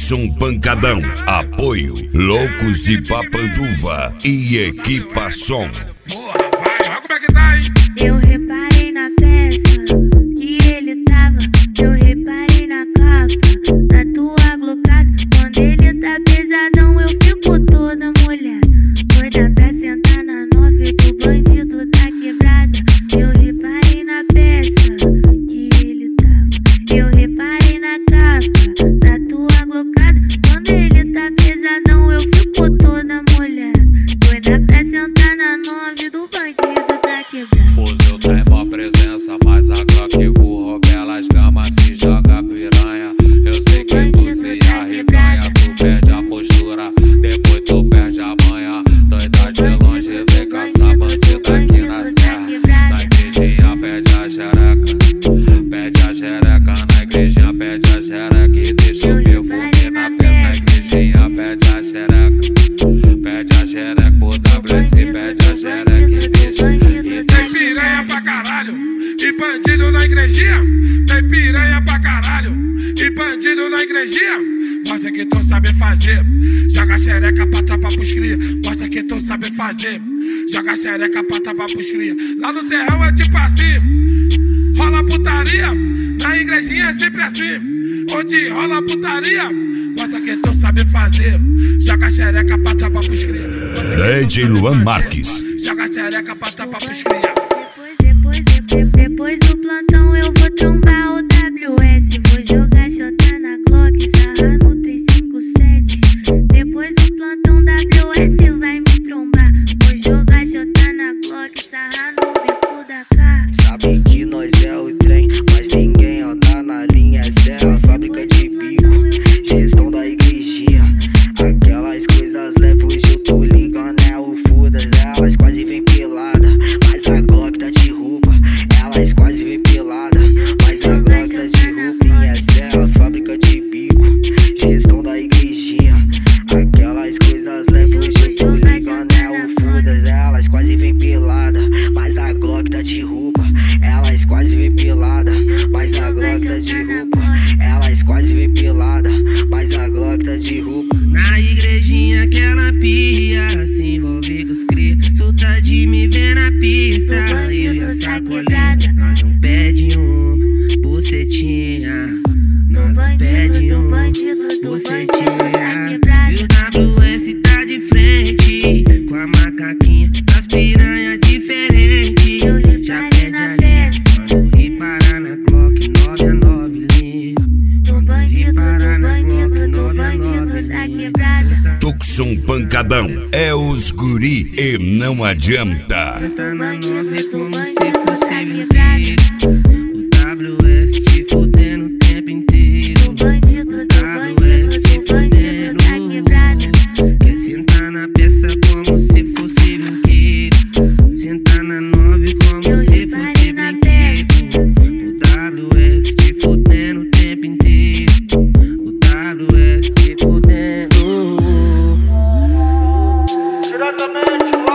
Tucson Pancadão. Apoio Loucos de Papanduva e Equipa Som. Porra, vai, olha como é que tá, hein? Eu reparei na peça que ele tava. Eu reparei na capa da tua glocada. Quando ele tá pesadão eu fico toda molhada. Doida pra sentar na 9 do bandido da quebrada. Eu reparei na peça que ele tava. Eu reparei na capa da tua glocada. Quando ele tá pesadão eu fico toda molhada. Doida pra sentar na 9 do bandido da quebrada. Fuzil tem boa presença, mas a Glock burro pelas gamas se joga piranha. Eu sei que tu se arreganha, tu perde a postura, depois tu perde a manha. Doida de longe, vem caçar bandido aqui na serra. Na igrejinha pede a xereca, pede a xereca. Na igrejinha pede a xereca e deixa o perfume na peça. Na igrejinha pede a xereca, pede a xereca. Por WS pede a xereca e deixa. Tem piranha pra caralho e bandido na igrejinha. Tem piranha pra caralho e bandido na igrejinha. Mostra que tu sabe fazer, joga xereca pra tropa pros cria. Mostra que tu sabe fazer, joga xereca pra tropa pros cria. Lá no serrão é tipo assim, rola putaria. Na igrejinha é sempre assim, onde rola putaria. Mostra que tu sabe fazer, joga xereca pra tropa pros cria. DJ Luan Marques. Joga xereca pra tropa pros cria. Depois do plantão eu vou trombar o WS. Vou jogar xota na Glock, sarra no 357. Depois do plantão WS vai me trombar. Vou jogar xota na Glock, sarra no bico da cara. Sabem que nós é o trem, mas ninguém anda na linha. Essa é a fábrica de bico, gestão da igrejinha. Aquelas coisas leves hoje eu tô ligando, é o foda-se. Elas quase vem pelada, mas a Glock tá de roupa. Elas quase vem pelada, mas a Glock tá de roupinha. Essa é a fábrica de bico, gestão da igrejinha. Aquelas coisas leves hoje eu tô ligando, é o foda-se. Elas quase vem pelada, mas a Glock tá de roupa. Elas quase vem pelada, mas a Glock tá de roupa. Elas quase vem pelada, mas a Glock tá de roupa. Na igrejinha aquela pia se envolve com os cria. Solta de me ver na pista, eu e a sacolinha. Nós não pede bucetinha, nós não pede bucetinha. E o WS tá de frente com a macaquinha das piranha diferente. Já pede a linha, mano, e parar na Glock 9 a 9 linha. E parar na Glock 9 a 9 linha. Tucson Pancadão é os guri e não adianta. Tá na 9 como se fosse inteiro. O WS te fudendo o tempo inteiro. O WS te fudendo. Quer sentar na peça como se fosse brinquedo. Sentar na 9 como se fosse brinquedo. O WS te fudendo o tempo inteiro. O WS te fudendo. Diretamente